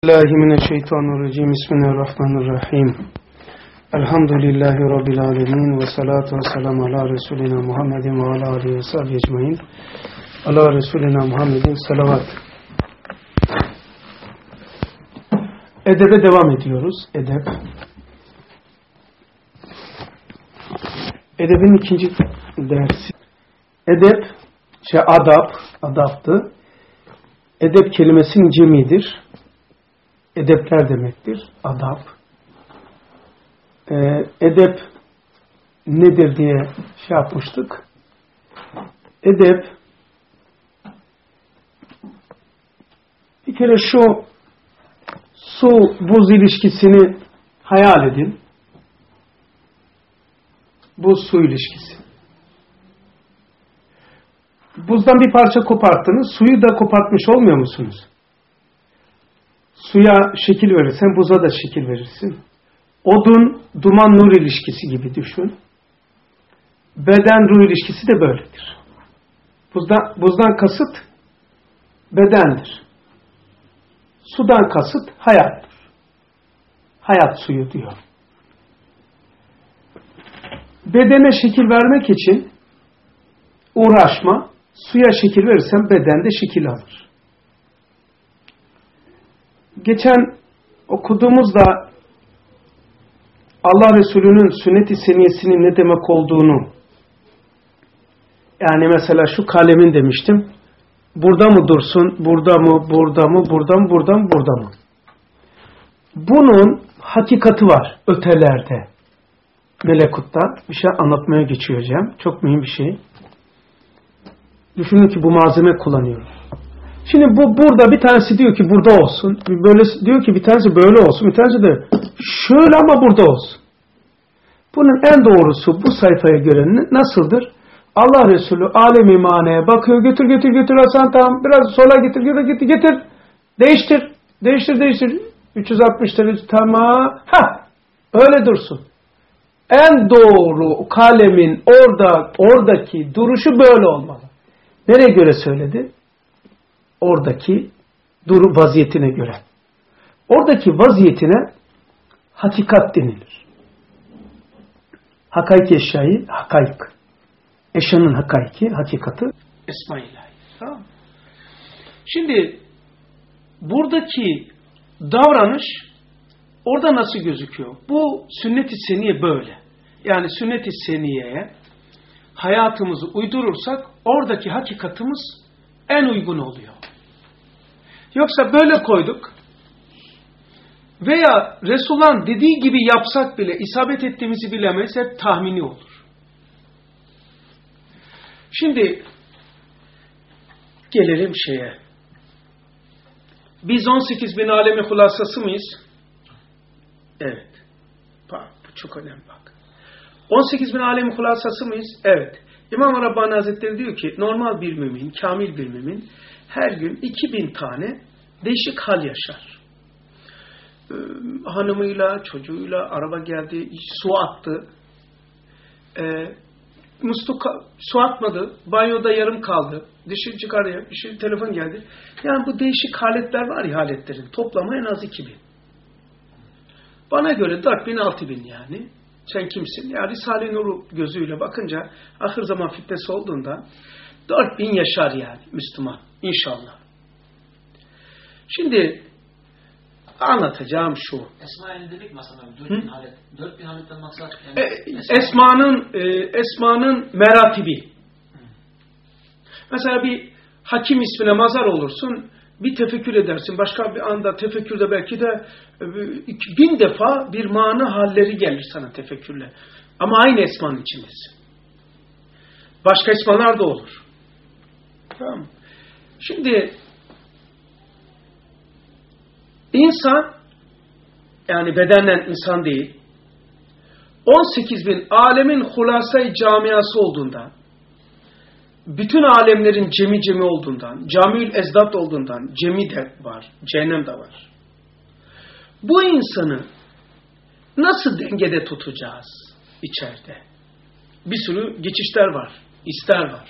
Bismillahirrahmanirrahim. Bismillahirrahmanirrahim. Elhamdülillahi Rabbil alemin ve salatu ve selamu ala Resulina Muhammedin ve ala alihi ve sahbihi ecmain. Ala Resulina Muhammedin salavat. Edebe devam ediyoruz. Edep. Edebin ikinci dersi. Edep, adaptı. Edep kelimesinin cemidir. Edepler demektir. Adab. Edep nedir diye yapmıştık. Edep bir kere şu su-buz ilişkisini hayal edin. Buz-su ilişkisi. Buzdan bir parça koparttınız. Suyu da kopartmış olmuyor musunuz? Suya şekil verirsen buza da şekil verirsin. Odun, duman, nur ilişkisi gibi düşün. Beden, ruh ilişkisi de böyledir. Buzdan kasıt bedendir. Sudan kasıt hayattır. Hayat suyu diyor. Bedene şekil vermek için uğraşma, suya şekil verirsen beden de şekil alır. Geçen okuduğumuzda Allah Resulü'nün sünnet-i seniyesinin ne demek olduğunu, yani mesela şu kalemin demiştim, burada mı dursun, burada mı, burada mı, burada mı, burada mı, burada mı? Bunun hakikati var ötelerde, melekutta. Bir şey anlatmaya geçiyorum. Çok mühim bir şey. Düşünün ki bu malzeme kullanıyoruz. Şimdi bu burada bir tanesi diyor ki burada olsun. Böyle diyor ki bir tanesi böyle olsun. Bir tanesi de şöyle ama burada olsun. Bunun en doğrusu bu sayfaya göre nasıldır? Allah Resulü alem-i maneye bakıyor. Götür Hasan, tamam. Biraz sola getir. Değiştir. 360 derece, tamam. Öyle dursun. En doğru kalemin oradaki duruşu böyle olmalı. Nereye göre söyledi? Oradaki vaziyetine göre. Oradaki vaziyetine hakikat denilir. Hakaik eşyayı, hakaik. Eşyanın hakaiki, hakikati Esma-ilahi. Tamam. Şimdi buradaki davranış orada nasıl gözüküyor? Bu sünnet-i seniye böyle. Yani sünnet-i seniyeye hayatımızı uydurursak oradaki hakikatimiz en uygun oluyor. Yoksa böyle koyduk veya Resulullah'ın dediği gibi yapsak bile isabet ettiğimizi bilemeyiz, hep tahmini olur. Şimdi gelelim şeye. Biz 18 bin alemi hulasası mıyız? Evet. Bak, bu çok önemli bak. 18 bin alemi hulasası mıyız? Evet. İmam Rabbani Hazretleri diyor ki normal bir mümin, kamil bir mümin her gün 2000 tane değişik hal yaşar. Hanımıyla, çocuğuyla, araba geldi, su attı. Musluk su atmadı, banyoda yarım kaldı. Dışı çıkarıyor, telefon geldi. Yani bu değişik haletler var ya, haletlerin toplamı en az 2000. Bana göre 4000, 6000 yani. Sen kimsin? Ya Risale-i Nur gözüyle bakınca ahir zaman fitnesi olduğunda 4000 yaşar yani Müslüman. İnşallah. Şimdi anlatacağım şu. Esma-i dedik mesela 4000 halet. 4000 haletten maksat yani Esma'nın meratibi. Mesela bir hakim ismine mazar olursun, bir tefekkür edersin. Başka bir anda tefekkürde belki de 1000 defa bir mana halleri gelir sana tefekkürle. Ama aynı esmanın içindesin. Başka esmalar da olur. Tamam. Şimdi İnsan, yani bedenden insan değil, 18 bin alemin hulasa-i camiası olduğundan, bütün alemlerin cemi olduğundan, camiül ezdat olduğundan, cemi de var, cehennem de var. Bu insanı nasıl dengede tutacağız içeride? Bir sürü geçişler var, ister var.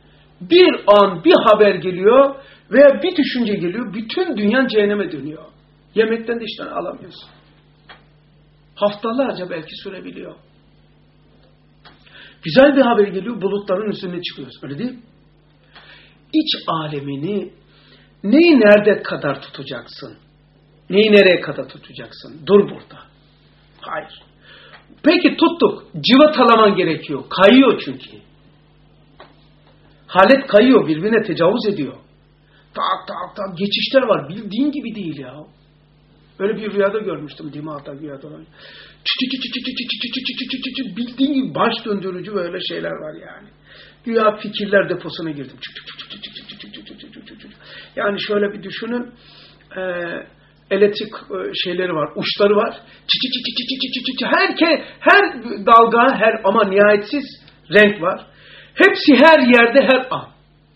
Bir an bir haber geliyor, veya bir düşünce geliyor, bütün dünya cehenneme dönüyor. Yemekten de işten alamıyorsun. Haftalarca belki sürebiliyor. Güzel bir haber geliyor, bulutların üstüne çıkıyoruz. Öyle değil mi? İç alemini neyi nerede kadar tutacaksın? Neyi nereye kadar tutacaksın? Dur burada. Hayır. Peki tuttuk. Civatalaman gerekiyor. Kayıyor çünkü. Halet kayıyor. Birbirine tecavüz ediyor. Tak tak tak. Geçişler var. Bildiğin gibi değil ya. Öyle bir rüyada görmüştüm. Değil mi? Hatta rüyada. Bildiğin gibi baş döndürücü böyle şeyler var yani. Güya fikirler deposuna girdim. Yani şöyle bir düşünün. Elektrik şeyleri var, uçları var. Her dalga, ama nihayetsiz renk var. Hepsi her yerde, her an.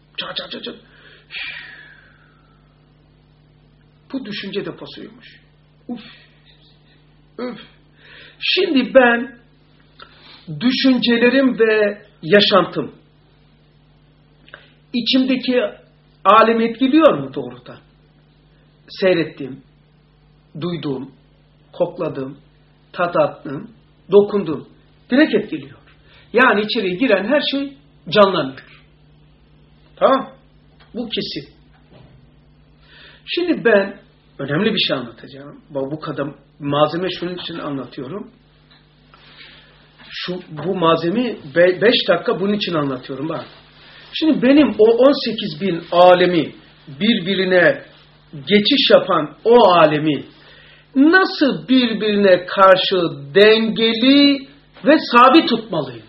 Bu düşünce deposuymuş. Uf. Üf. Şimdi ben düşüncelerim ve yaşantım içimdeki alemi etkiliyor mu doğrudan? Seyrettiğim, duyduğum, kokladığım, tattığım, dokunduğum direkt etkiliyor. Yani içeriye giren her şey canlanıyor. Tamam? Bu kesin. Şimdi ben önemli bir şey anlatacağım. Bu kadar malzeme şunun için anlatıyorum. Bu malzemeyi 5 dakika bunun için anlatıyorum. Bak. Şimdi benim o 18.000 alemi birbirine geçiş yapan o alemi nasıl birbirine karşı dengeli ve sabit tutmalıyım?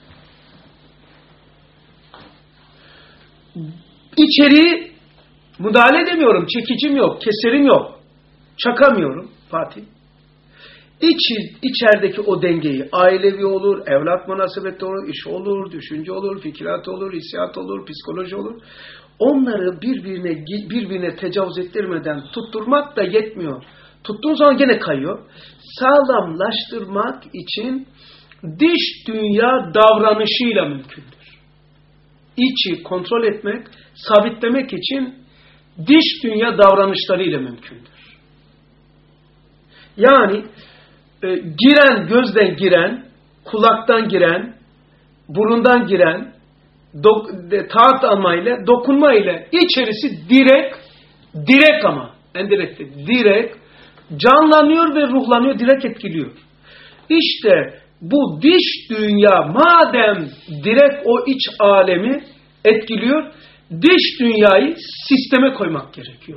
İçeriği müdahale edemiyorum. Çekicim yok, keserim yok. Çakamıyorum Fatih. İçerideki o dengeyi, ailevi olur, evlat münasebeti olur, iş olur, düşünce olur, fikirat olur, hissiyat olur, psikoloji olur. Onları birbirine tecavüz ettirmeden tutturmak da yetmiyor. Tuttuğun zaman gene kayıyor. Sağlamlaştırmak için dış dünya davranışıyla mümkündür. İçi kontrol etmek, sabitlemek için dış dünya davranışlarıyla mümkündür. Yani gözden giren, kulaktan giren, burundan giren, taat almayla, dokunma ile içerisi direkt ama, direkt canlanıyor ve ruhlanıyor, direkt etkiliyor. İşte bu dış dünya madem direkt o iç alemi etkiliyor, dış dünyayı sisteme koymak gerekiyor.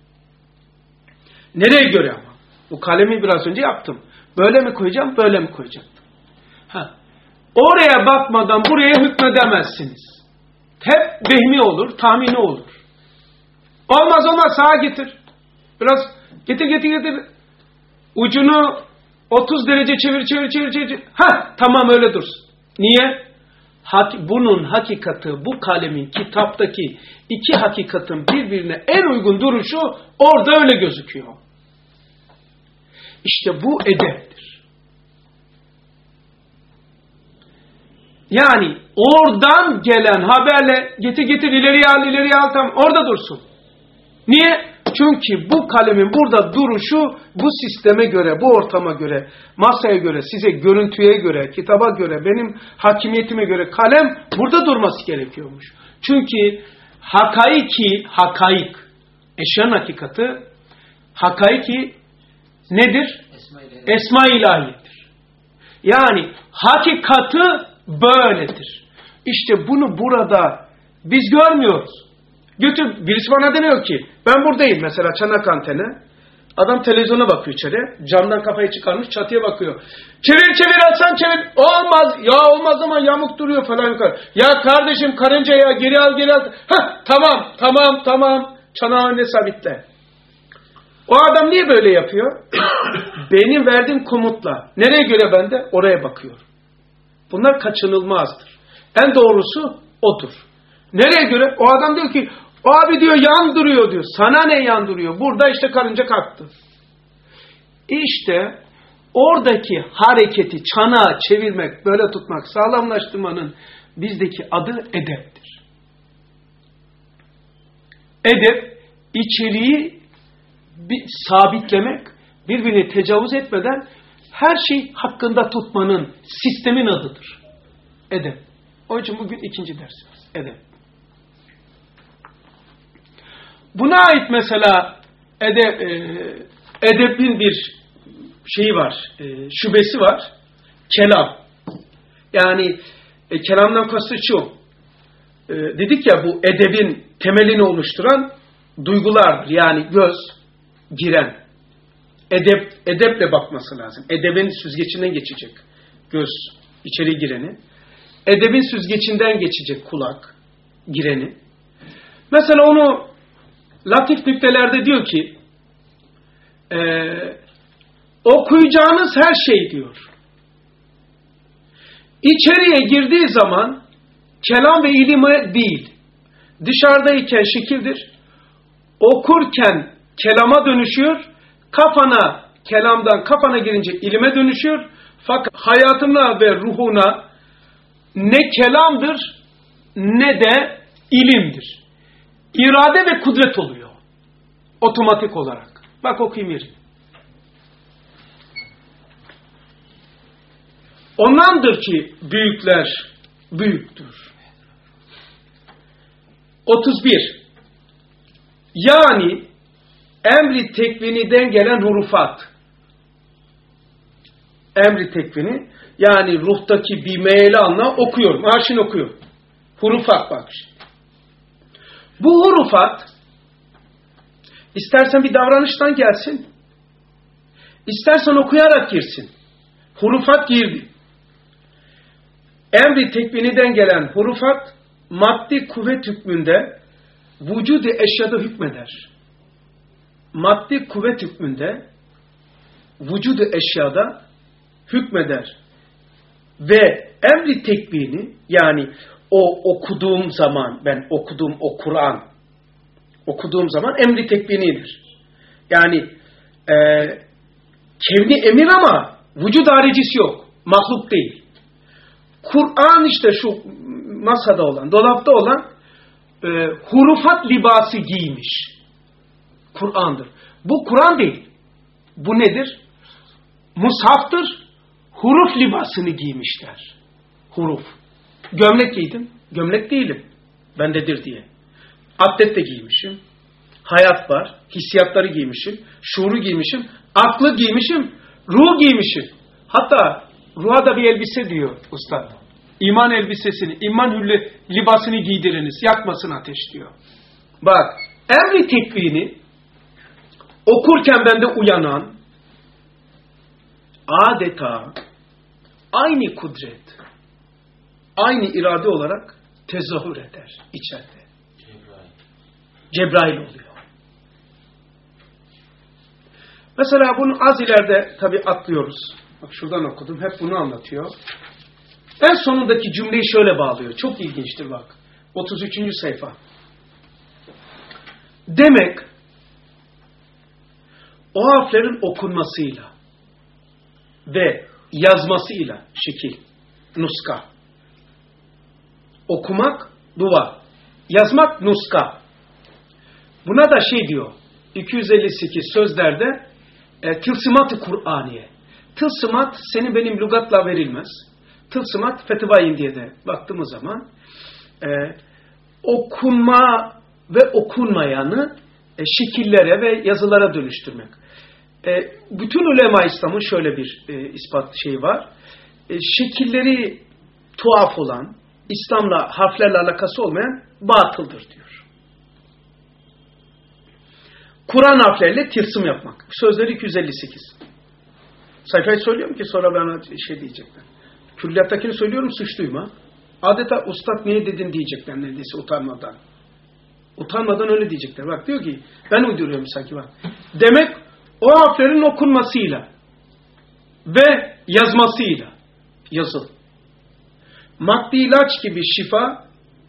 Nereye göre ama? Bu kalemi biraz önce yaptım. Böyle mi koyacağım, böyle mi koyacaktım? Oraya bakmadan buraya hükmedemezsiniz. Hep vehmi olur, tahmini olur. Olmaz sağa getir. Biraz getir. Ucunu 30 derece çevir. Tamam öyle dursun. Niye? Bunun hakikati, bu kalemin kitaptaki iki hakikatin birbirine en uygun duruşu orada öyle gözüküyor. İşte bu edeptir. Yani oradan gelen haberle getir ileriye al tamam orada dursun. Niye? Çünkü bu kalemin burada duruşu bu sisteme göre, bu ortama göre, masaya göre, size görüntüye göre, kitaba göre, benim hakimiyetime göre kalem burada durması gerekiyormuş. Çünkü hakaik, eşyanın hakikati, hakaiki nedir? Esma-i ilahiyedir. Yani hakikati böyledir. İşte bunu burada biz görmüyoruz. Birisi bana deniyor ki ben buradayım mesela çanak antene. Adam televizyona bakıyor içeri. Camdan kafayı çıkarmış çatıya bakıyor. Çevir Hasan çevir. Olmaz ama yamuk duruyor falan yukarı. Ya kardeşim karınca ya geri al. Tamam. Çanağı önüne sabitle. O adam niye böyle yapıyor? Benim verdiğim komutla. Nereye göre bende? Oraya bakıyor. Bunlar kaçınılmazdır. En doğrusu odur. Nereye göre? O adam diyor ki abi diyor yan duruyor diyor. Sana ne yan duruyor? Burada işte karınca kalktı. İşte oradaki hareketi çanağı çevirmek, böyle tutmak, sağlamlaştırmanın bizdeki adı edeptir. Edep içeriği sabitlemek, birbirini tecavüz etmeden her şey hakkında tutmanın, sistemin adıdır. Edep. Onun için bugün ikinci dersimiz. Edep. Buna ait mesela edebin bir şeyi var, şubesi var. Kelam. Yani kelamdan kastı şu. Dedik ya, bu edebin temelini oluşturan duygulardır. Yani göz, giren. Edeple bakması lazım. Edebin süzgecinden geçecek göz, içeri gireni. Edebin süzgecinden geçecek kulak, gireni. Mesela onu latif nüktelerde diyor ki, okuyacağınız her şey diyor, İçeriye girdiği zaman kelam ve ilime değil, dışarıdayken şekildir, okurken kelama dönüşüyor, kelamdan kafana girince ilime dönüşüyor, fakat hayatına ve ruhuna ne kelamdır ne de ilimdir. İrade ve kudret oluyor. Otomatik olarak. Bak okuyayım yerini. Ondandır ki büyükler büyüktür. 31. Yani emri tekviniden gelen hurufat. Emri tekvini, yani ruhtaki bir meyli anla okuyorum. Arşin okuyorum. Hurufat bak şimdi. Bu hurufat istersen bir davranıştan gelsin, istersen okuyarak girsin. Hurufat girdi. Emri tekviniden gelen hurufat maddi kuvvet hükmünde vücud-i eşyada hükmeder. Maddi kuvvet hükmünde vücud-i eşyada hükmeder. Ve emri tekvini, yani o okuduğum zaman, ben okuduğum o Kur'an okuduğum zaman emri tekvinidir. Yani kevni emir ama vücud haricisi yok. Mahluk değil. Kur'an işte şu masada olan, dolapta olan hurufat libası giymiş. Kur'an'dır. Bu Kur'an değil. Bu nedir? Mushaftır. Huruf libasını giymişler. Huruf. Gömlek giydim. Gömlek değilim. Bendedir diye. Atlet de giymişim. Hayat var. Hissiyatları giymişim. Şuuru giymişim. Aklı giymişim. Ruh giymişim. Hatta ruha da bir elbise diyor Ustad. İman elbisesini, iman hülli libasını giydiriniz. Yakmasın ateş diyor. Bak, emri tekvini okurken bende uyanan adeta aynı kudret, aynı irade olarak tezahür eder içeride. Cebrail oluyor. Mesela bunu az ileride tabi atlıyoruz. Bak şuradan okudum. Hep bunu anlatıyor. En sonundaki cümleyi şöyle bağlıyor. Çok ilginçtir bak. 33. sayfa. Demek o harflerin okunmasıyla ve yazmasıyla şekil, nuska. Okumak, dua. Yazmak, nuska. Buna da şey diyor. 258 sözlerde tılsımat-ı Kur'aniye. Tılsımat senin benim lügatla verilmez. Tılsımat Fethivayin diye de baktığımız zaman okunma ve okunmayanı şekillere ve yazılara dönüştürmek. Bütün ulema İslam'ın şöyle bir ispat şeyi var. Şekilleri tuhaf olan, İslam'la harflerle alakası olmayan batıldır diyor. Kur'an harfleriyle tılsım yapmak. Sözleri 258. Sayfayı söylüyorum ki sonra bana şey diyecekler. Külliyattakini söylüyorum, suçluyum ha. Adeta ustad niye dedin diyecekler neredeyse utanmadan. Utanmadan öyle diyecekler. Bak diyor ki ben uyduruyorum sanki bak. Demek o harflerin okunmasıyla ve yazmasıyla yazıl. Maddi ilaç gibi şifa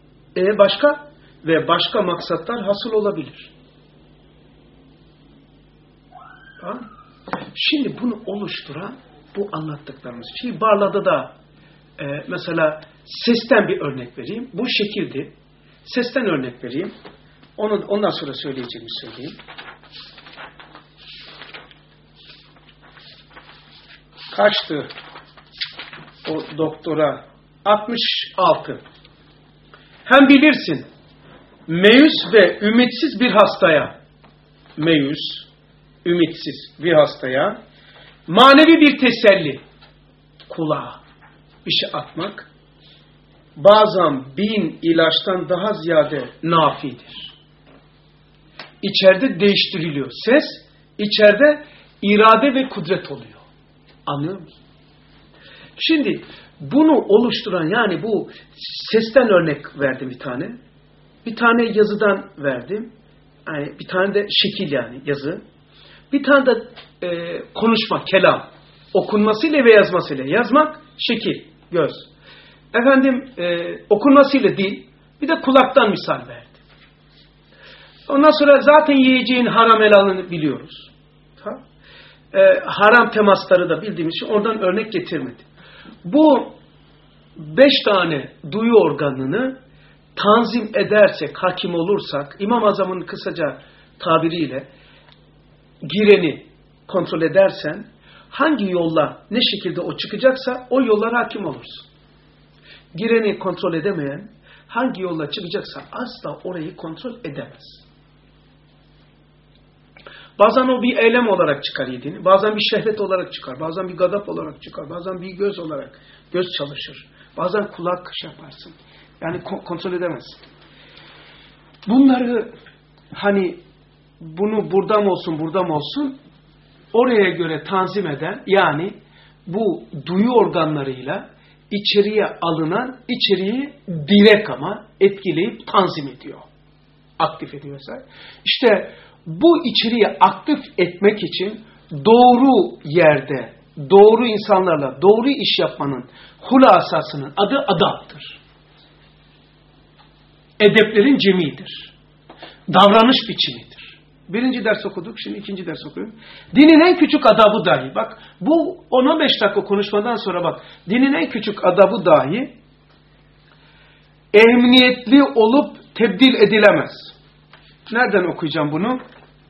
başka maksatlar hasıl olabilir. Ha? Şimdi bunu oluşturan bu anlattıklarımız. Şimdi Barla'da da mesela sesten bir örnek vereyim. Bu şekildi. Sesten örnek vereyim. Ondan sonra söyleyeceğimi söyleyeyim. Kaçtı o doktora? 66. Hem bilirsin, meyus ve ümitsiz bir hastaya, manevi bir teselli, kulağa bir şey atmak, bazen 1000 ilaçtan daha ziyade nafidir. İçeride değiştiriliyor. Ses, içeride irade ve kudret oluyor. Anlıyor musun? Şimdi bunu oluşturan, yani bu sesten örnek verdim bir tane. Bir tane yazıdan verdim. Yani bir tane de şekil, yani yazı. Bir tane de konuşma, kelam. Okunmasıyla ve yazmasıyla. Yazmak, şekil, göz. Okunmasıyla dil. Bir de kulaktan misal verdim. Ondan sonra zaten yiyeceğin haram helalını biliyoruz. Haram temasları da bildiğimiz için oradan örnek getirmedi. Bu 5 tane duyu organını tanzim edersek, hakim olursak, İmam-ı Azam'ın kısaca tabiriyle gireni kontrol edersen, hangi yolla ne şekilde o çıkacaksa o yollara hakim olursun. Gireni kontrol edemeyen hangi yolla çıkacaksa asla orayı kontrol edemez. Bazen o bir eylem olarak çıkar yediğini, bazen bir şehvet olarak çıkar, bazen bir gadap olarak çıkar, bazen bir göz olarak göz çalışır, bazen kulak yaparsın. Yani kontrol edemezsin. Bunları bunu burada mı olsun oraya göre tanzim eden, yani bu duyu organlarıyla içeriye alınan içeriği direkt ama etkileyip tanzim ediyor. Aktif ediyor mesela. İşte bu içeriği aktif etmek için doğru yerde, doğru insanlarla doğru iş yapmanın hulasasının adı adaptır. Edeplerin cemidir. Davranış biçimidir. 1. ders okuduk, şimdi 2. ders okuyorum. Dinin en küçük adabı dahi, bak bu 10-15 dakika konuşmadan sonra bak, dinin en küçük adabı dahi emniyetli olup tebdil edilemez. Nereden okuyacağım bunu?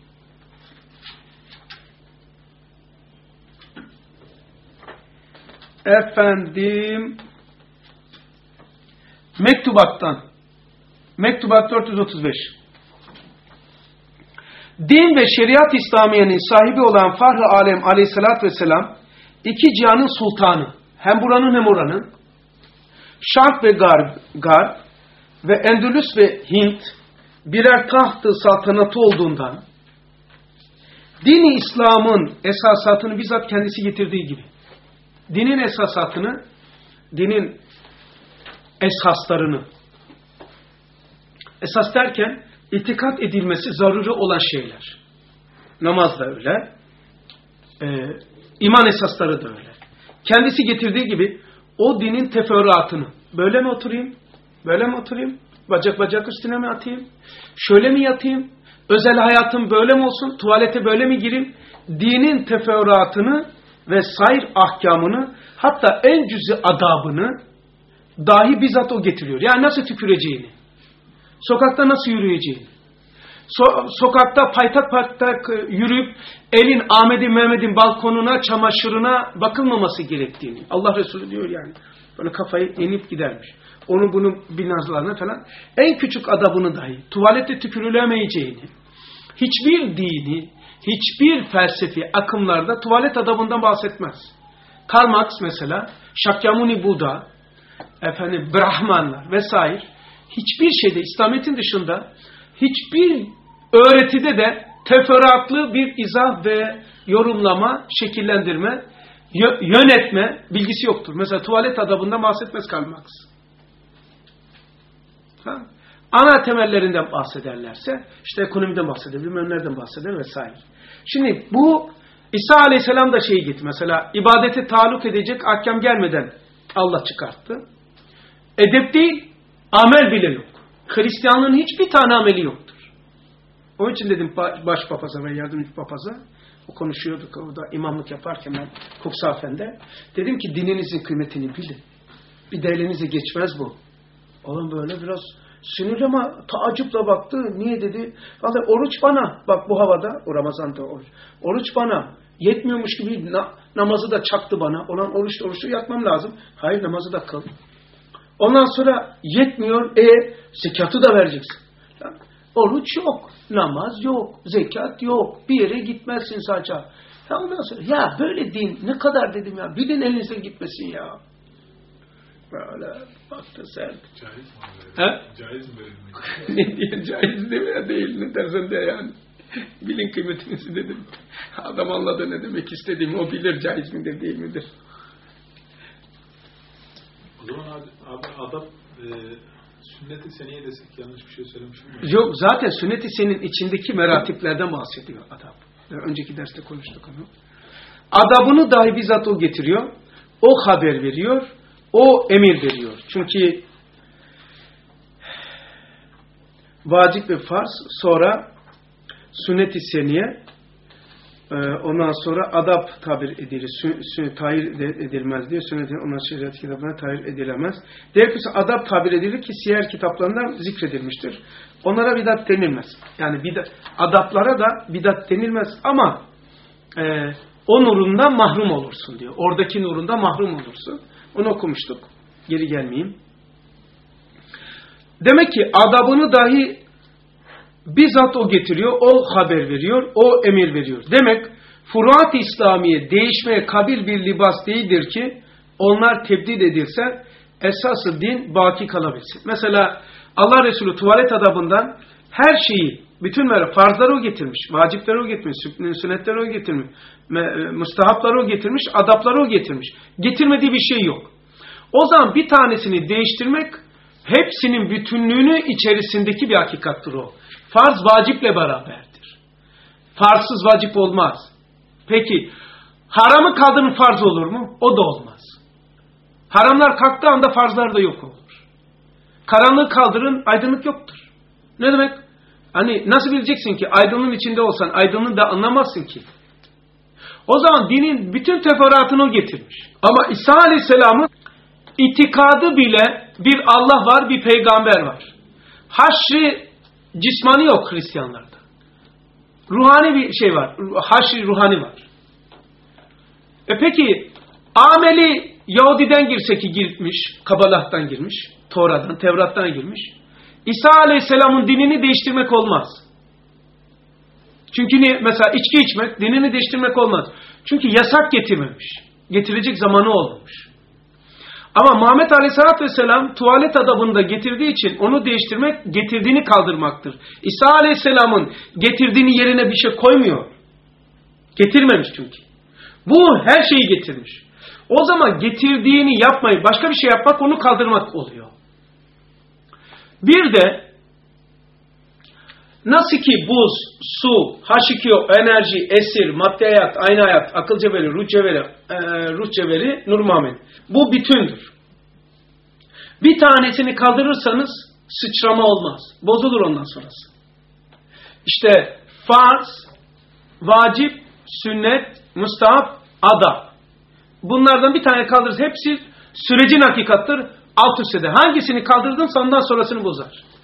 Mektubattan. Mektubat 435. Din ve şeriat İslamiye'nin sahibi olan Fahri Alem aleyhissalatü vesselam, iki cihanın sultanı, hem buranın hem oranın, Şark ve Garb ve Endülüs ve Hint birer taht-ı saltanatı olduğundan, din-i İslam'ın esasatını bizzat kendisi getirdiği gibi, dinin esasatını, dinin esaslarını, esas derken itikat edilmesi zaruri olan şeyler. Namaz da öyle, iman esasları da öyle. Kendisi getirdiği gibi o dinin teferruatını, böyle mi oturayım, böyle mi oturayım, bacak üstüne mi atayım, şöyle mi yatayım, özel hayatım böyle mi olsun, tuvalete böyle mi gireyim, dinin teferruatını ve sair ahkamını, hatta en cüzi adabını dahi bizzat o getiriyor. Yani nasıl tüküreceğini, sokakta nasıl yürüyeceğini, sokakta paytak yürüyüp elin Ahmet'in Mehmet'in balkonuna, çamaşırına bakılmaması gerektiğini. Allah Resulü diyor yani. Böyle kafayı inip gidermiş. Onu bunu binazlarına falan. En küçük adabını dahi, tuvalette tükürülemeyeceğini, hiçbir dini, hiçbir felsefi akımlarda tuvalet adabından bahsetmez. Karl Marx mesela, Shakyamuni Buddha, Brahmanlar vesaire, hiçbir şeyde, İslamiyet'in dışında, hiçbir öğretide de teferruatlı bir izah ve yorumlama, şekillendirme, yönetme bilgisi yoktur. Mesela tuvalet adabından bahsetmez Karl Marx. Ana temellerinden bahsederlerse, işte ekonomiden bahseder, bilmem nereden bahseder vesaire. Şimdi bu İsa Aleyhisselam da şeyi gitti. Mesela ibadete taluk edecek ahkam gelmeden Allah çıkarttı. Edep değil, amel bile yok. Hristiyanlığın hiçbir tane ameli yoktur. Onun için dedim başpapaza ve yardımcı papaza, o konuşuyorduk orada imamlık yaparken ben Kuksafen'de. Dedim ki dininizin kıymetini bilin. Bir de elinize geçmez bu. Oğlum böyle biraz sinirli ama taaccüple baktı. Niye dedi? Vallahi oruç bana, bak bu havada, o Ramazan'da oruç bana yetmiyormuş gibi Namazı da çaktı bana. Olan oruçlu yatmam lazım. Hayır, namazı da kıl. Ondan sonra yetmiyor. Zekatı da vereceksin. Yani, oruç yok. Namaz yok. Zekat yok. Bir yere gitmezsin sadece. Ya ondan sonra ya böyle din ne kadar dedim ya. Bir din elinizde gitmesin ya. Böyle baktı sen. Caiz mi? He? Caiz mi verilmek? Ne diye caiz değil mi ya, değil ne dersen de yani. Bilin kıymetinizi dedim. Adam anladı ne demek istediğimi, o bilir caiz midir değil midir. O zaman abi adab sünnet-i seniye desek yanlış bir şey söylemişim mi? Yok, zaten sünnet-i senin içindeki meratiplerden bahsediyor adab. Önceki derste konuştuk onu. Adabını dahi bizzat o getiriyor. O haber veriyor. O emir veriyor. Çünkü vacip ve farz, sonra sünnet-i seniye, ondan sonra adab tabir edilir. Tahir edilmez diye sünnet-i, ona şeriat kitaplarına tahir edilemez. Diğer kısmı adab tabir edilir ki siyer kitaplarından zikredilmiştir. Onlara bidat denilmez. Yani adaplara da bidat denilmez ama o nurundan mahrum olursun diyor. Oradaki nurundan mahrum olursun. Onu okumuştuk. Geri gelmeyeyim. Demek ki adabını dahi bizzat o getiriyor, o haber veriyor, o emir veriyor. Demek furuat-ı İslamiye değişmeye kabil bir libas değildir ki onlar tebdil edilse esası din baki kalabilsin. Mesela Allah Resulü tuvalet adabından her şeyi, bütün farzları o getirmiş, vacipleri o getirmiş, sünnetleri o getirmiş, müstehapları o getirmiş, adapları o getirmiş. Getirmediği bir şey yok. O zaman bir tanesini değiştirmek hepsinin bütünlüğünü içerisindeki bir hakikattır o. Farz vaciple beraberdir. Farzsız vacip olmaz. Peki haramı kaldırın farz olur mu? O da olmaz. Haramlar kalktığı anda farzlar da yok olur. Karanlığı kaldırın aydınlık yoktur. Ne demek? Hani nasıl bileceksin ki aydınlığın içinde olsan aydınlığı da anlamazsın ki. O zaman dinin bütün teferruatını o getirmiş. Ama İsa Aleyhisselam'ın itikadı bile bir Allah var, bir peygamber var. Haşri cismani yok Hristiyanlarda. Ruhani bir şey var. Haşri ruhani var. Peki ameli Yahudi'den girse ki girmiş, Kabalah'tan girmiş, Tora'dan, Tevrat'tan girmiş. İsa Aleyhisselam'ın dinini değiştirmek olmaz. Çünkü mesela içki içmek dinini değiştirmek olmaz. Çünkü yasak getirmemiş. Getirecek zamanı olmamış. Ama Muhammed Aleyhisselatü Vesselam tuvalet adabında getirdiği için onu değiştirmek getirdiğini kaldırmaktır. İsa Aleyhisselam'ın getirdiğini yerine bir şey koymuyor. Getirmemiş çünkü. Bu her şeyi getirmiş. O zaman getirdiğini yapmayı, başka bir şey yapmak onu kaldırmak oluyor. Bir de nasıl ki buz, su, H2O, enerji, esir, madde hayat, aynı hayat, akıl cevheri, ruh cevheri, nur muhammed. Bu bütündür. Bir tanesini kaldırırsanız sıçrama olmaz. Bozulur ondan sonrası. İşte farz, vacip, sünnet, müstahap, adab. Bunlardan bir tane kaldırırsa hepsi sürecin hakikattır. Alt üstte de. Hangisini kaldırdın ondan sonrasını bozar.